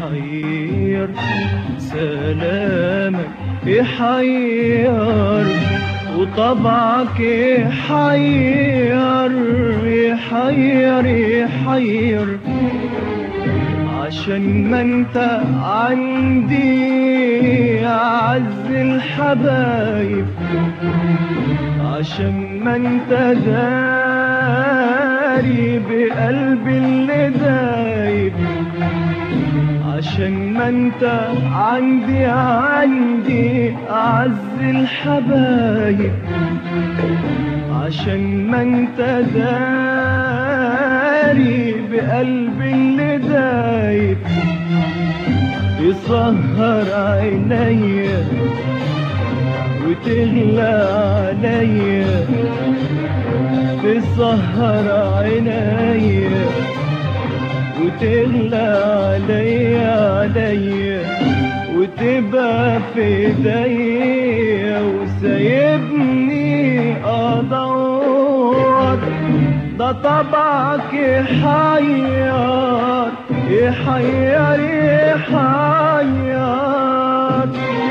يحير، سلامك يحير، وطبعك يحير يحير يحير. عشان ما انت عندي أعز الحبايب، عشان ما انت داري بقلبي اللي دايب، عشان ما انت عندي أعز الحبايب، عشان ما انت داري بقلبي اللي دايب. يسهر عينيا وتغلى عليا، تسهر عينيا وتغلى عليا عليا، وتبقى في ايديا وسايبني ادور. ده طبعك يحير يحير يحير.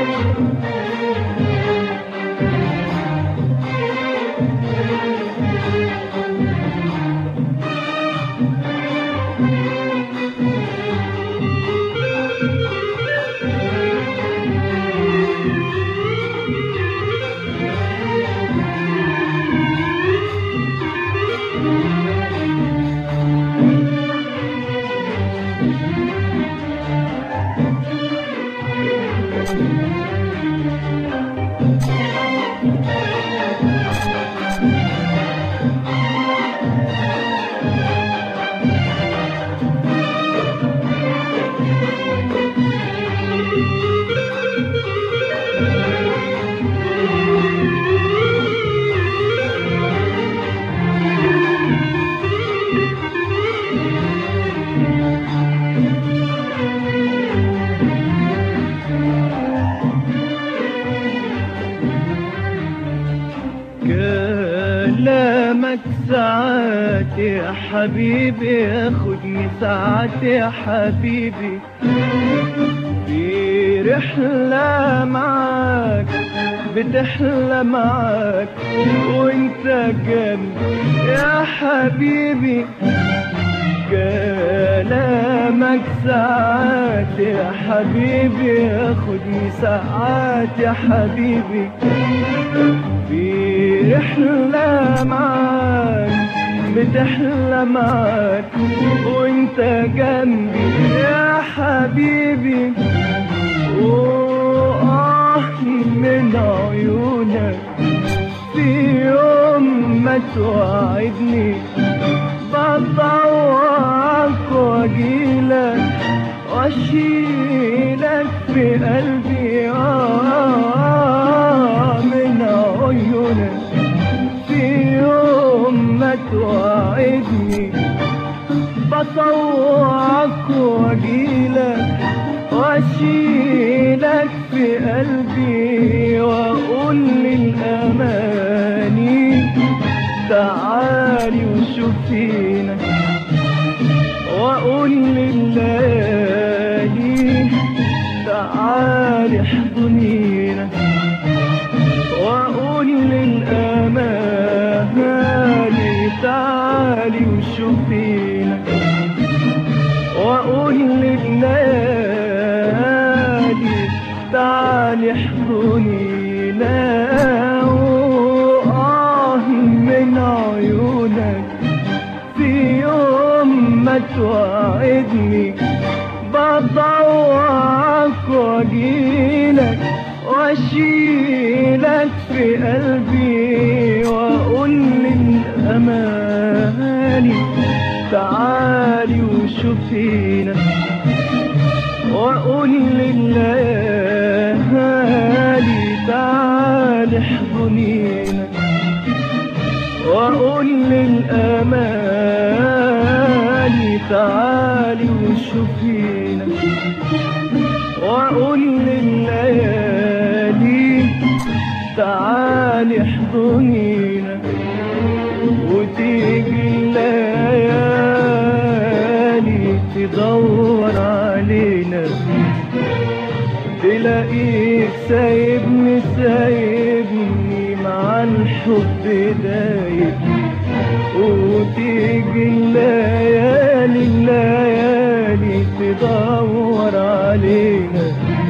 كلامك ساعات يا حبيبي ياخدني ساعات يا حبيبي، في رحلة معاك بتحلى معاك وانت جنبي يا حبيبي. كلامك ساعات يا حبيبي ياخدني ساعات يا حبيبي، في رحلة معاك بتحلى معاك وانت جنبي يا حبيبي. من عيونك في يوم ما توعدني، بطوعك واجيلك واشيلك في قلبي. من عيونك في يوم ما توعدني، بطوعك واجيلك واشيلك في قلبي، واقول للاماني تعالي وشوفينا، واقول لليالي تعالي احضنينا، واقول للاماني تعالي وشوفينا، واقول لليالي تعالي احضنينا. من عيونك في يوم ما توعدني، بطوعك واجيلك واشيلك في قلبي، واقول للاماني تعالي وشوفينا، واقول لليالي تعالي احضنينا، واقول للاماني تعالي وشوفينا، واقول لليالي تعالي احضنينا. وتيجي الليالي تدور علينا، الاقيك سايبني سايبني مع الحب دايب، وتيجي الليالي الليالي تدور علينا،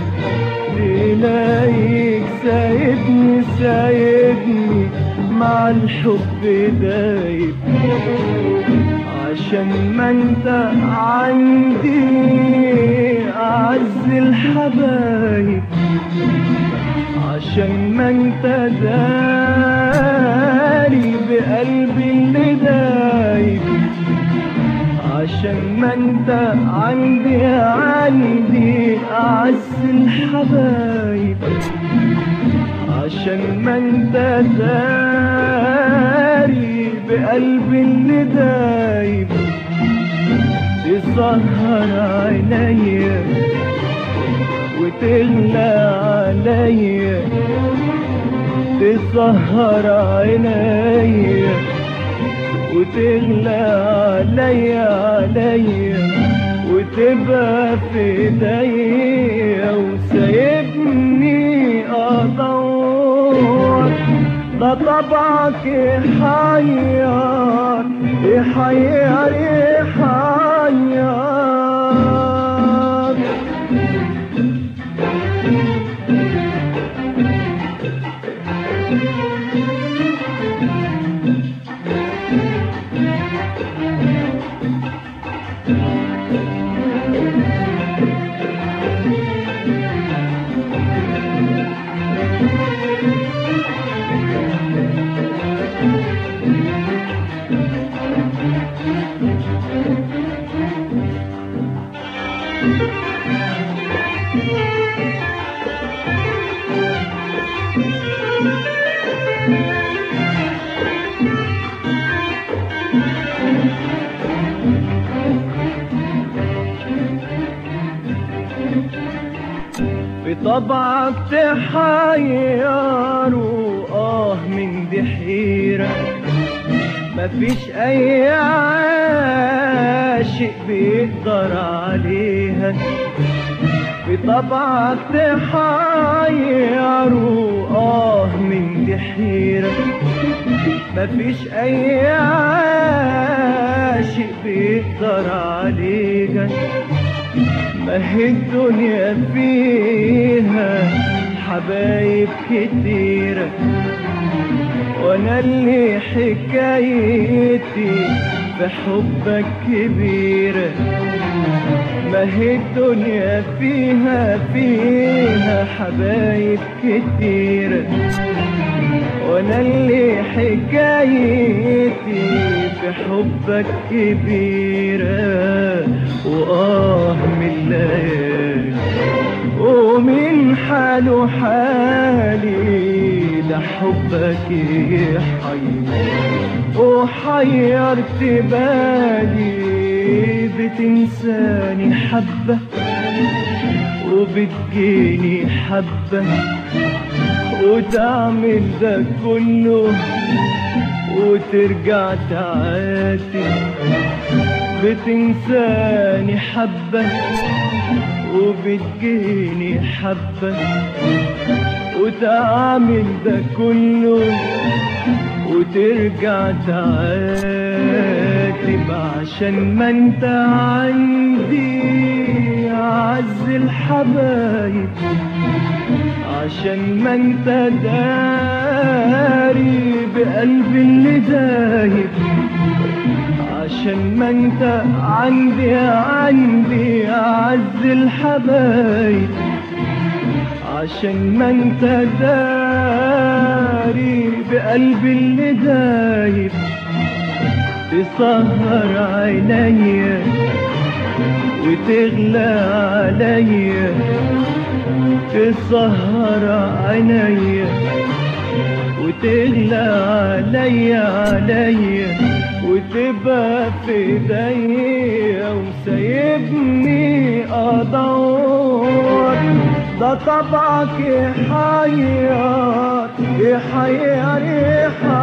تلاقيك سايبني سايبني مع الحب دايب، عشان ما انت عندي اعز الحبايب، عشان ما انت داري بقلبي اللي دايب، عشان ما انت عندي اعز الحبايب، عشان ما انت داري بقلبي اللي دايب، تسهر عينيا وتغلى عليا، تسهر عينيا وتغلى عليا وتبقى في ايديا، وسايبني ادور. ده طبعك يحير يحير يحير. بطبعك تحير من دي حيرة، مفيش اي عاشق بيقدر عليها. بطبعك تحير من دي حيرة، مفيش اي عاشق بيقدر عليها. ما هي الدنيا فيها حبايب كتيرة، وانا اللي حكايتي بحبك كبيرة. ما هي الدنيا فيها حبايب كتيرة، وانا اللي حكايتي بحبك كبيرة. من الليالي ومن حاله حالي لحبك يحير، وحيرت بالي بتنساني حبة وبتجيني حبة، وتعمل ده كله وترجع تعاتي. بتنساني حبة وبتجيني حبة، وتعمل ده كله وترجع تعاتب، عشان ما انت عندي اعز الحبايب، عشان ما انت داري بقلبي اللي دايب، عشان ما انت عندي اعز الحبايب، عشان ما انت داري بقلبي اللي دايب. تسهر عينيا وتغلى عليا، تسهر عينيا وتغلى عليا وتبقى في ايديا، وسايبني ادور. ده طبعك يحير يحير يحير.